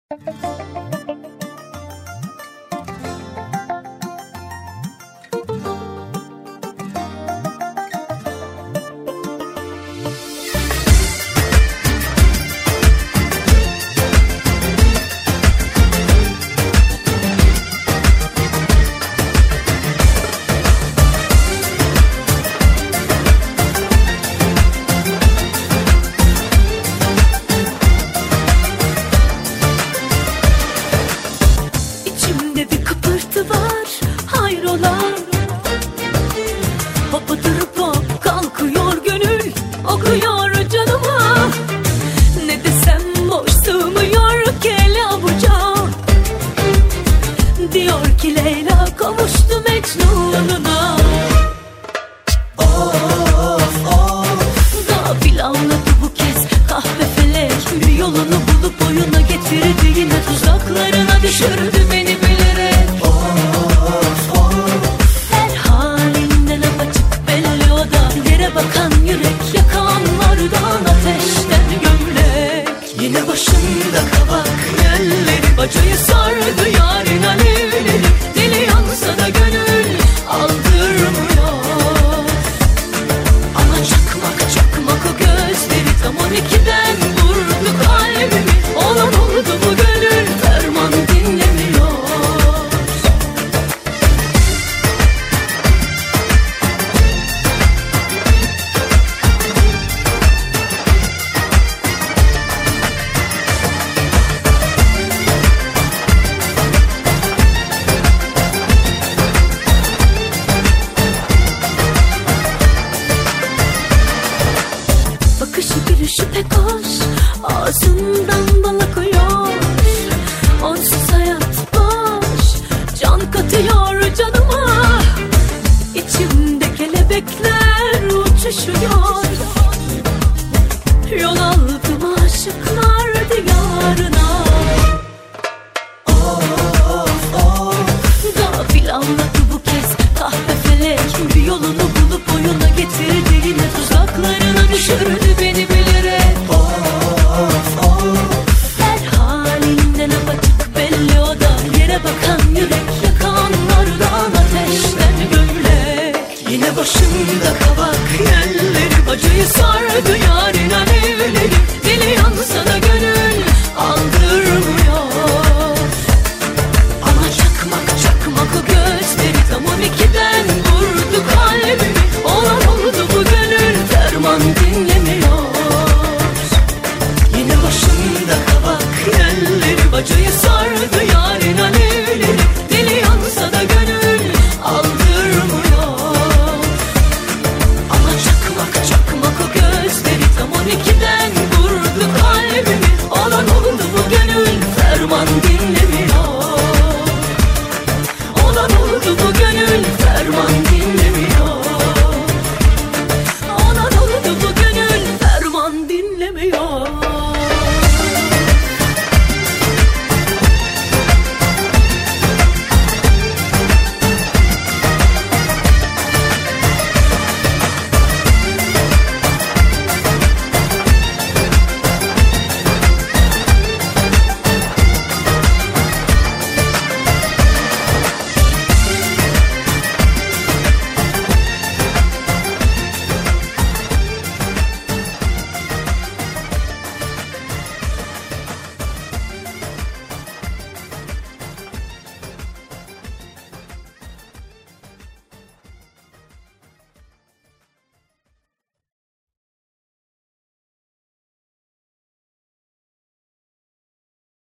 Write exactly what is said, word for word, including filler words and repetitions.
İçimde bir kıpırtı var, hayrola? Hopadır hop kalkıyor gönül, okuyor canıma. Ne desem boş sığmıyor ki avuca. Diyor ki Leyla kavuştu Mecnun'una. Of of, gafil anladı bu kez kahve felek. Bir yolunu bulup oyuna getirdi, yine tuzaklarına düşürdü beni bilerek. Of of, her halinden apaçık belli o da. Yere bakan yürek, yakanlardan ateşten gömlek. Yine başında kabak, elleri bacayı sardı.